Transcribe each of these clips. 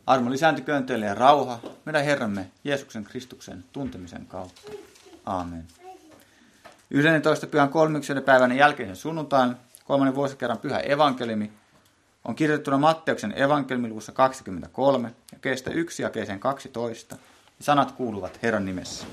Armo lisääntyköön teille ja rauha meidän Herramme Jeesuksen Kristuksen tuntemisen kautta. Aamen. 11. pyhän 30. päivän jälkeisen sunnuntain 3. vuosikerran pyhä evankeliumi on kirjoitettuna Matteuksen evankeliumi luvussa 23 ja keestä 1 jakeeseen 12. Ja sanat kuuluvat Herran nimessä.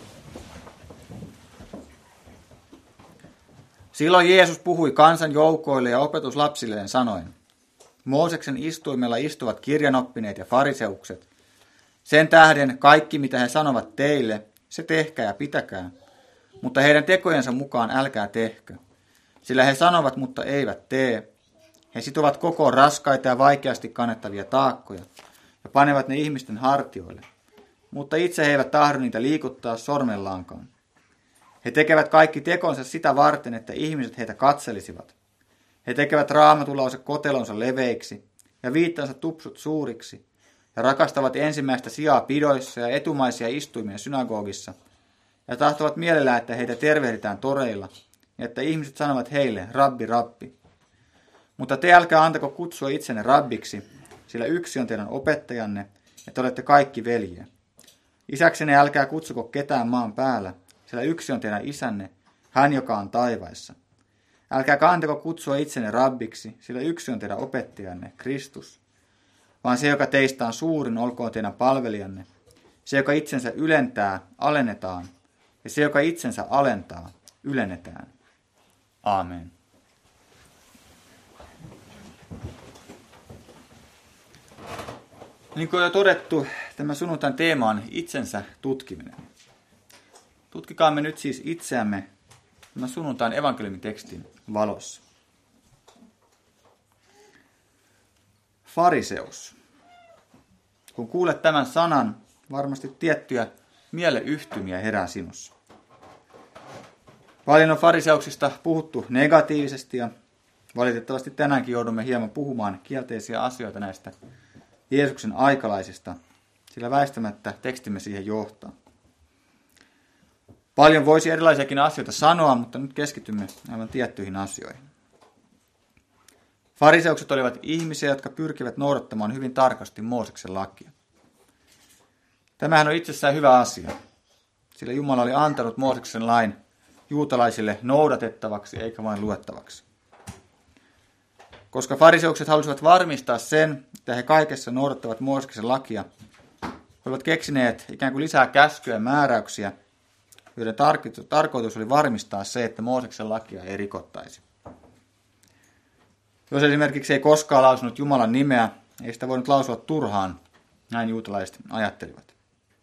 Silloin Jeesus puhui kansan joukoille ja opetuslapsilleen sanoen: Mooseksen istuimella istuvat kirjanoppineet ja fariseukset. Sen tähden kaikki, mitä he sanovat teille, se tehkää ja pitäkää. Mutta heidän tekojensa mukaan älkää tehkö. Sillä he sanovat, mutta eivät tee. He sitovat kokoon raskaita ja vaikeasti kannettavia taakkoja ja panevat ne ihmisten hartioille. Mutta itse he eivät tahdo niitä liikuttaa sormellaankaan. He tekevät kaikki tekonsa sitä varten, että ihmiset heitä katselisivat. He tekevät raamatulause kotelonsa leveiksi ja viittansa tupsut suuriksi ja rakastavat ensimmäistä sijaa pidoissa ja etumaisia istuimia synagogissa ja tahtovat mielellään, että heitä tervehditään toreilla ja että ihmiset sanovat heille, Rabbi, Rabbi. Mutta te älkää antako kutsua itsenne rabbiksi, sillä yksi on teidän opettajanne ja te olette kaikki veljiä. Isäksenne älkää kutsuko ketään maan päällä, sillä yksi on teidän isänne, hän joka on taivaissa. Älkää kantako kutsua itsenne rabbiksi, sillä yksi on teidän opettajanne, Kristus. Vaan se, joka teistä on suurin, olkoon teidän palvelijanne. Se, joka itsensä ylentää, alennetaan. Ja se, joka itsensä alentaa, ylennetään. Aamen. Niin kuin on jo todettu, tämä sunnuntain teema on itsensä tutkiminen. Tutkikaamme nyt siis itseämme tämän sunnuntain evankeliumitekstin valossa. Fariseus. Kun kuulet tämän sanan, varmasti tiettyjä mieleyhtymiä herää sinussa. Paljon on fariseuksista puhuttu negatiivisesti ja valitettavasti tänäänkin joudumme hieman puhumaan kielteisiä asioita näistä Jeesuksen aikalaisista, sillä väistämättä tekstimme siihen johtaa. Paljon voisi erilaisiakin asioita sanoa, mutta nyt keskitymme aivan tiettyihin asioihin. Fariseukset olivat ihmisiä, jotka pyrkivät noudattamaan hyvin tarkasti Mooseksen lakia. Tämähän on itsessään hyvä asia, sillä Jumala oli antanut Mooseksen lain juutalaisille noudatettavaksi eikä vain luettavaksi. Koska fariseukset halusivat varmistaa sen, että he kaikessa noudattavat Mooseksen lakia, he olivat keksineet ikään kuin lisää käskyjä ja määräyksiä, joiden tarkoitus oli varmistaa se, että Mooseksen lakia ei rikottaisi. Jos esimerkiksi ei koskaan lausunut Jumalan nimeä, ei sitä voinut lausua turhaan, näin juutalaiset ajattelivat.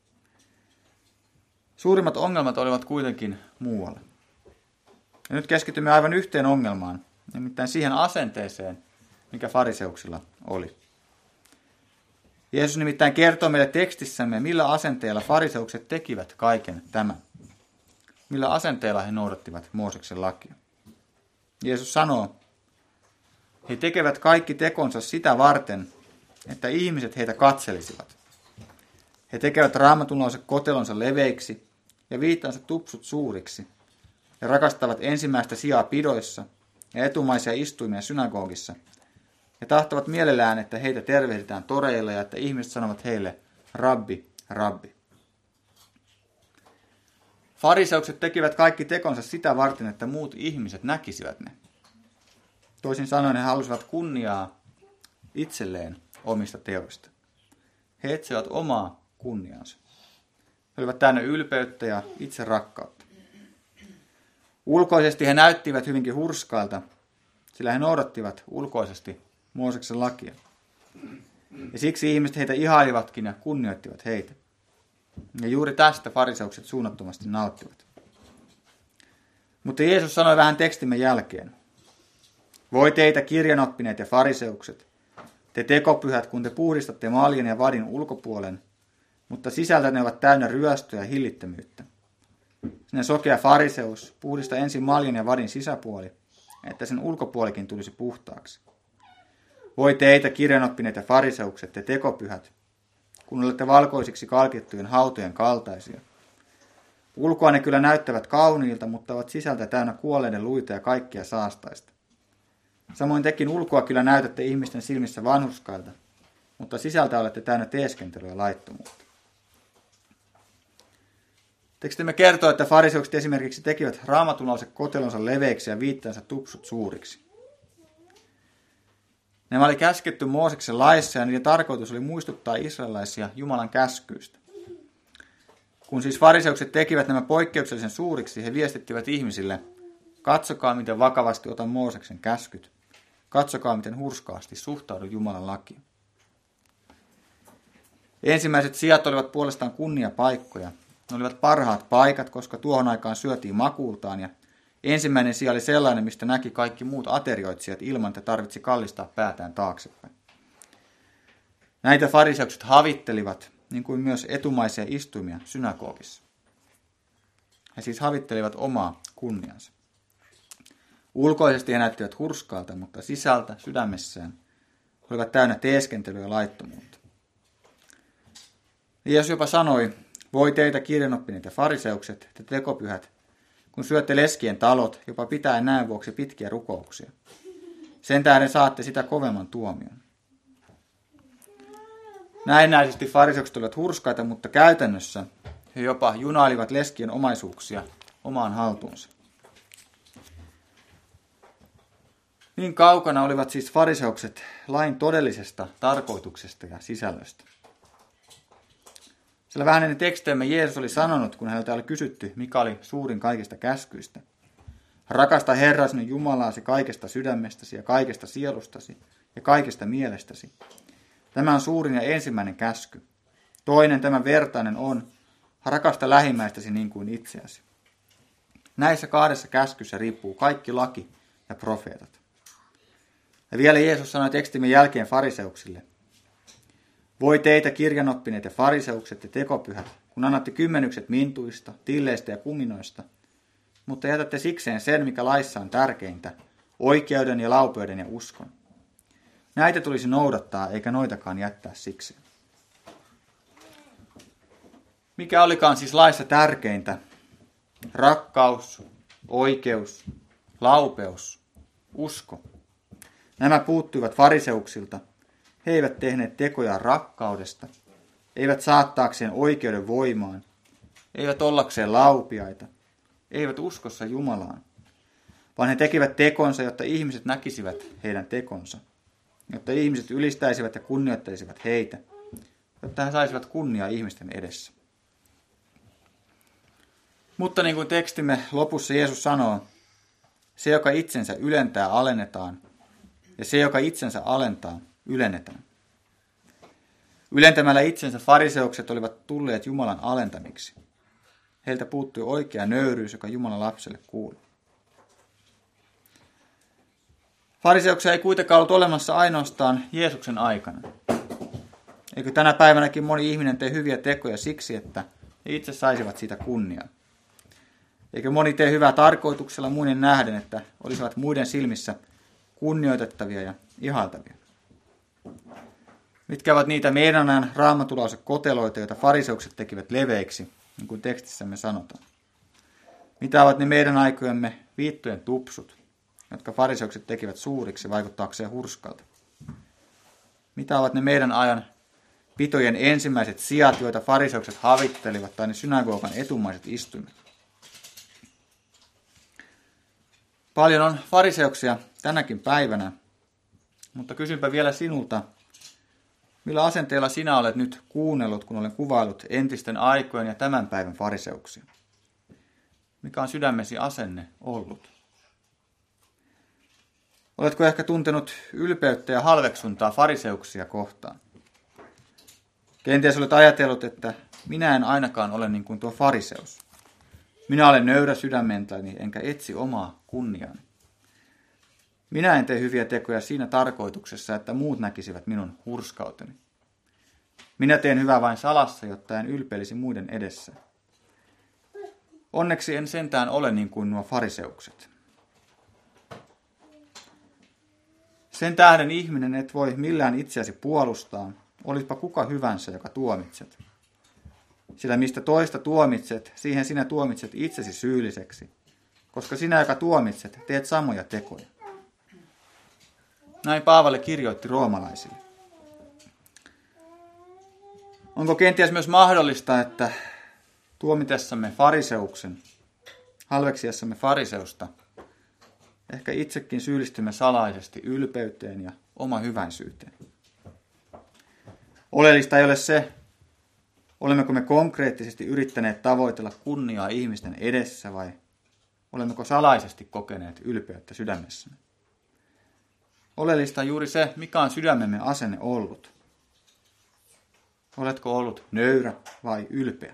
Suurimmat ongelmat olivat kuitenkin muualla. Ja nyt keskitymme aivan yhteen ongelmaan, nimittäin siihen asenteeseen, mikä fariseuksilla oli. Jeesus nimittäin kertoo meille tekstissämme, millä asenteella fariseukset tekivät kaiken tämän. Millä asenteella he noudattivat Mooseksen lakia. Jeesus sanoo, he tekevät kaikki tekonsa sitä varten, että ihmiset heitä katselisivat. He tekevät raamatunlause kotelonsa leveiksi ja viittansa tupsut suuriksi ja rakastavat ensimmäistä sijaa pidoissa ja etumaisia istuimia synagogissa ja tahtovat mielellään, että heitä tervehditään toreilla ja että ihmiset sanovat heille, Rabbi, Rabbi. Fariseukset tekivät kaikki tekonsa sitä varten, että muut ihmiset näkisivät ne. Toisin sanoen he halusivat kunniaa itselleen omista teoista. He etsivät omaa kunniansa. He olivat täynnä ylpeyttä ja itse rakkautta. Ulkoisesti he näyttivät hyvinkin hurskailta, sillä he noudattivat ulkoisesti Mooseksen lakia. Ja siksi ihmiset heitä ihailivatkin ja kunnioittivat heitä. Ja juuri tästä fariseukset suunnattomasti nauttivat. Mutta Jeesus sanoi vähän tekstimme jälkeen. Voi teitä kirjanoppineet ja fariseukset, te tekopyhät, kun te puhdistatte maljan ja vadin ulkopuolen, mutta sisältä ne ovat täynnä ryöstöä ja hillittömyyttä. Sinne sokea fariseus puhdista ensin maljan ja vadin sisäpuoli, että sen ulkopuolikin tulisi puhtaaksi. Voi teitä kirjanoppineet ja fariseukset, te tekopyhät, kun olette valkoisiksi kalkittujen hautojen kaltaisia. Ulkoa ne kyllä näyttävät kauniilta, mutta ovat sisältä täynnä kuolleiden luita ja kaikkia saastaista. Samoin tekin ulkoa kyllä näytätte ihmisten silmissä vanhurskailta, mutta sisältä olette täynnä teeskentelyä ja laittomuutta. Tekstimme kertoo, että fariseukset esimerkiksi tekivät raamatunlaiset kotelonsa leveiksi ja viittaansa tupsut suuriksi. Nämä oli käsketty Mooseksen laissa ja niiden tarkoitus oli muistuttaa israelaisia Jumalan käskyistä. Kun siis fariseukset tekivät nämä poikkeuksellisen suuriksi, he viestittivät ihmisille, katsokaa miten vakavasti otan Mooseksen käskyt, katsokaa miten hurskaasti suhtaudun Jumalan lakiin. Ensimmäiset sijat olivat puolestaan kunniapaikkoja. Ne olivat parhaat paikat, koska tuohon aikaan syötiin makuultaan ja ensimmäinen sija oli sellainen, mistä näki kaikki muut aterioitsijat ilman, että tarvitsi kallistaa päätään taaksepäin. Näitä fariseukset havittelivat, niin kuin myös etumaisia istumia synagogissa. He siis havittelivat omaa kunniansa. Ulkoisesti he näyttivät hurskaalta, mutta sisältä, sydämessään, olivat täynnä teeskentelyä ja laittomuutta. Jeesus jopa sanoi, voi teitä kirjanoppineet ja fariseukset, te tekopyhät, kun syötte leskien talot, jopa pitäen näön vuoksi pitkiä rukouksia. Sen tähden saatte sitä kovemman tuomion. Näennäisesti fariseukset olivat hurskaita, mutta käytännössä he jopa junailivat leskien omaisuuksia omaan haltuunsa. Niin kaukana olivat siis fariseukset lain todellisesta tarkoituksesta ja sisällöstä. Sillä vähän ennen teksteemme Jeesus oli sanonut, kun häneltä oli kysytty, mikä oli suurin kaikista käskyistä. Rakasta Herraa sinun Jumalaasi kaikesta sydämestäsi ja kaikesta sielustasi ja kaikesta mielestäsi. Tämä on suurin ja ensimmäinen käsky. Toinen, tämä vertainen on, rakasta lähimmäistäsi niin kuin itseäsi. Näissä kahdessa käskyssä riippuu kaikki laki ja profeetat. Ja vielä Jeesus sanoi tekstimme jälkeen fariseuksille. Voi teitä kirjanoppineet ja fariseukset ja tekopyhät, kun annatte kymmenykset mintuista, tilleistä ja kuminoista, mutta jätätte sikseen sen, mikä laissa on tärkeintä, oikeuden ja laupeuden ja uskon. Näitä tulisi noudattaa, eikä noitakaan jättää sikseen. Mikä olikaan siis laissa tärkeintä? Rakkaus, oikeus, laupeus, usko. Nämä puuttuivat fariseuksilta. He eivät tehneet tekoja rakkaudesta, eivät saattaakseen oikeuden voimaan, eivät ollakseen laupiaita, eivät uskossa Jumalaan, vaan he tekivät tekonsa, jotta ihmiset näkisivät heidän tekonsa, jotta ihmiset ylistäisivät ja kunnioittaisivat heitä, jotta he saisivat kunniaa ihmisten edessä. Mutta niin kuin tekstimme lopussa Jeesus sanoo, se, joka itsensä ylentää, alennetaan, ja se, joka itsensä alentaa, ylennetään. Ylentämällä itsensä fariseukset olivat tulleet Jumalan alentamiksi. Heiltä puuttui oikea nöyryys, joka Jumalan lapselle kuului. Fariseuksia ei kuitenkaan ollut olemassa ainoastaan Jeesuksen aikana. Eikö tänä päivänäkin moni ihminen tee hyviä tekoja siksi, että he itse saisivat siitä kunniaa? Eikö moni tee hyvää tarkoituksella muiden nähden, että olisivat muiden silmissä kunnioitettavia ja ihailtavia? Mitkä ovat niitä meidän ajan raamatulausekoteloita, joita fariseukset tekivät leveiksi, niin kuin tekstissämme sanotaan? Mitä ovat ne meidän aikojemme viittojen tupsut, jotka fariseukset tekivät suuriksi vaikuttaakseen hurskalta? Mitä ovat ne meidän ajan pitojen ensimmäiset sijat, joita fariseukset havittelivat, tai ne synagogan etumaiset istuimet? Paljon on fariseuksia tänäkin päivänä, mutta kysynpä vielä sinulta, millä asenteella sinä olet nyt kuunnellut, kun olen kuvaillut entisten aikojen ja tämän päivän fariseuksia? Mikä on sydämesi asenne ollut? Oletko ehkä tuntenut ylpeyttä ja halveksuntaa fariseuksia kohtaan? Kenties olet ajatellut, että minä en ainakaan ole niin kuin tuo fariseus. Minä olen nöyrä sydämentäni, enkä etsi omaa kunniaani. Minä en tee hyviä tekoja siinä tarkoituksessa, että muut näkisivät minun hurskauteni. Minä teen hyvää vain salassa, jotta en ylpeilisi muiden edessä. Onneksi en sentään ole niin kuin nuo fariseukset. Sen tähden ihminen et voi millään itseäsi puolustaa, olitpa kuka hyvänsä, joka tuomitset. Sillä mistä toista tuomitset, siihen sinä tuomitset itsesi syylliseksi, koska sinä, joka tuomitset, teet samoja tekoja. Näin Paavali kirjoitti roomalaisille. Onko kenties myös mahdollista, että tuomitessamme fariseuksen, halveksiessamme fariseusta, ehkä itsekin syyllistymme salaisesti ylpeyteen ja omahyväisyyteen? Oleellista ei ole se, olemmeko me konkreettisesti yrittäneet tavoitella kunniaa ihmisten edessä vai olemmeko salaisesti kokeneet ylpeyttä sydämessämme. Oleellista on juuri se, mikä on sydämemme asenne ollut. Oletko ollut nöyrä vai ylpeä?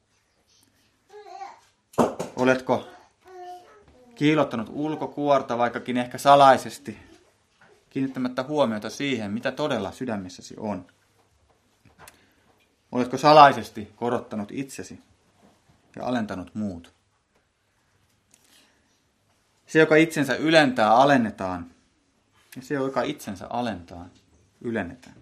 Oletko kiillottanut ulkokuorta, vaikkakin ehkä salaisesti, kiinnittämättä huomiota siihen, mitä todella sydämessäsi on? Oletko salaisesti korottanut itsesi ja alentanut muut? Se, joka itsensä ylentää, alennetaan, ja se, joka itsensä alentaa, ylennetään.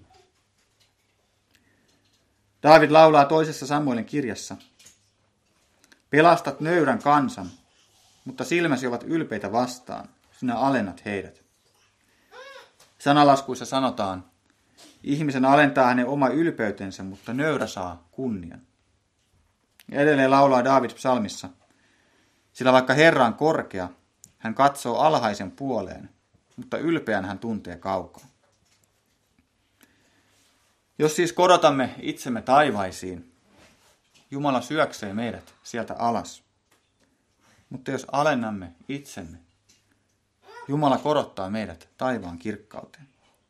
Daavid laulaa toisessa Samuelin kirjassa: pelastat nöyrän kansan, mutta silmäsi ovat ylpeitä vastaan, sinä alennat heidät. Sanalaskuissa sanotaan: ihmisen alentaa hänen oma ylpeytensä, mutta nöyrä saa kunnian. Ja edelleen laulaa Daavid psalmissa: sillä vaikka Herra on korkea, hän katsoo alhaisen puoleen, mutta ylpeän hän tuntee kaukaa. Jos siis korotamme itsemme taivaisiin, Jumala syöksee meidät sieltä alas. Mutta jos alennamme itsemme, Jumala korottaa meidät taivaan kirkkauteen.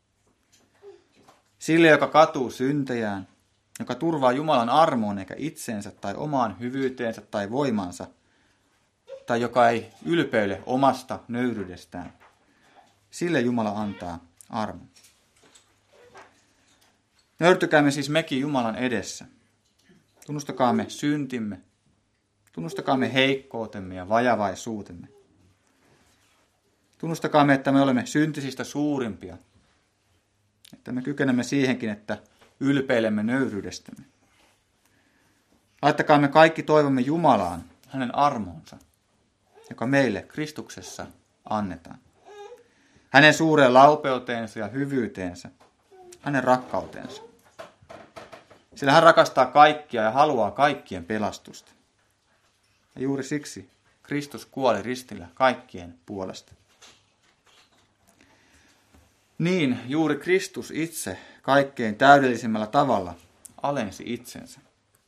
Sille, joka katuu syntejään, joka turvaa Jumalan armoon eikä itseensä tai omaan hyvyyteensä tai voimansa, tai joka ei ylpeile omasta nöyryydestään, sille Jumala antaa armon. Nöyrtykäämme siis mekin Jumalan edessä. Tunnustakaamme syntimme, tunnustakaamme heikkoutemme ja vajavaisuutemme. Tunnustakaamme, että me olemme syntisistä suurimpia, että me kykenemme siihenkin, että ylpeilemme nöyryydestämme. Laittakaamme kaikki toivomme Jumalaan, hänen armoonsa, joka meille Kristuksessa annetaan. Hänen suureen laupeuteensa ja hyvyyteensä, hänen rakkauteensa. Sillä hän rakastaa kaikkia ja haluaa kaikkien pelastusta. Ja juuri siksi Kristus kuoli ristillä kaikkien puolesta. Niin juuri Kristus itse kaikkein täydellisimmällä tavalla alensi itsensä.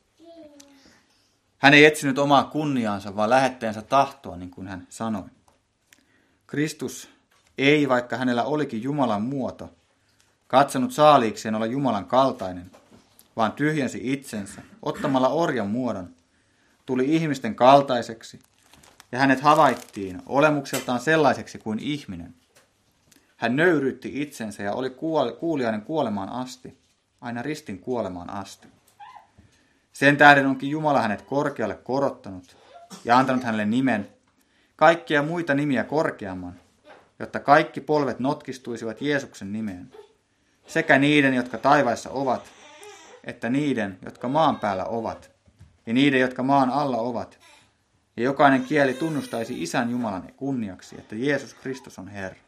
Hän ei etsinyt omaa kunniaansa, vaan lähetteensä tahtoa, niin kuin hän sanoi. Kristus ei, vaikka hänellä olikin Jumalan muoto, katsonut saaliikseen olla Jumalan kaltainen, vaan tyhjensi itsensä ottamalla orjan muodon, tuli ihmisten kaltaiseksi, ja hänet havaittiin olemukseltaan sellaiseksi kuin ihminen. Hän nöyryytti itsensä ja oli kuuliainen kuolemaan asti, aina ristin kuolemaan asti. Sen tähden onkin Jumala hänet korkealle korottanut ja antanut hänelle nimen, kaikkia muita nimiä korkeamman, jotta kaikki polvet notkistuisivat Jeesuksen nimeen, sekä niiden, jotka taivaissa ovat, että niiden, jotka maan päällä ovat, ja niiden, jotka maan alla ovat, ja jokainen kieli tunnustaisi Isän Jumalan kunniaksi, että Jeesus Kristus on Herra.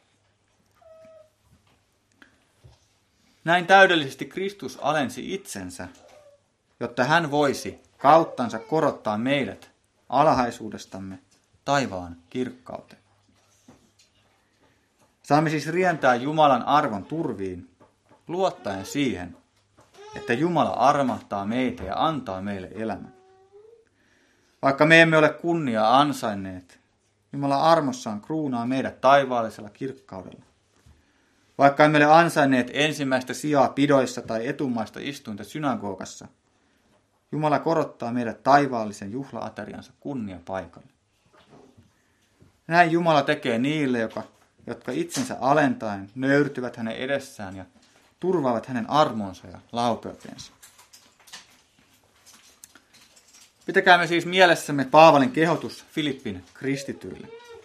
Näin täydellisesti Kristus alensi itsensä, jotta hän voisi kauttansa korottaa meidät alhaisuudestamme taivaan kirkkauteen. Saamme siis rientää Jumalan arvon turviin, luottaen siihen, että Jumala armahtaa meitä ja antaa meille elämän. Vaikka me emme ole kunniaa ansainneet, Jumala armossaan kruunaa meidät taivaallisella kirkkaudella. Vaikka emme ole ansainneet ensimmäistä sijaa pidoissa tai etumaista istuinta synagogassa, Jumala korottaa meidät taivaallisen juhlaateriansa kunniapaikalle. Näin Jumala tekee niille, jotka itsensä alentaen nöyrtyvät hänen edessään ja turvaavat hänen armonsa ja laupeutensa. Pitäkäämme siis mielessämme Paavalin kehotus Filippin kristityille.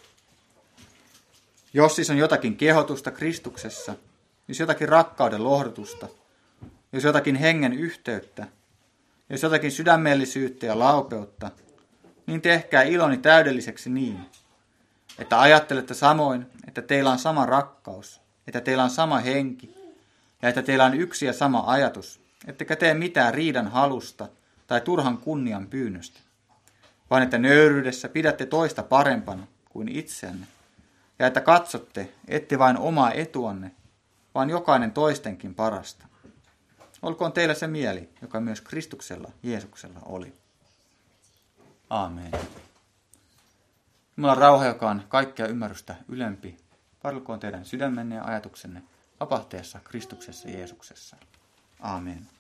Jos siis on jotakin kehotusta Kristuksessa, jos jotakin rakkauden lohdutusta, jos jotakin hengen yhteyttä, jos jotakin sydämellisyyttä ja laupeutta, niin tehkää iloni täydelliseksi niin, että ajattelette samoin, että teillä on sama rakkaus, että teillä on sama henki ja että teillä on yksi ja sama ajatus, ettekä tee mitään riidan halusta tai turhan kunnian pyynnöstä, vaan että nöyryydessä pidätte toista parempana kuin itseänne, ja että katsotte, ette vain omaa etuanne, vaan jokainen toistenkin parasta. Olkoon teillä se mieli, joka myös Kristuksella, Jeesuksella oli. Aamen. Jumalan rauha, joka on kaikkea ymmärrystä ylempi, varjelkoon teidän sydämenne ja ajatuksenne vapahtaessa Kristuksessa Jeesuksessa. Aamen.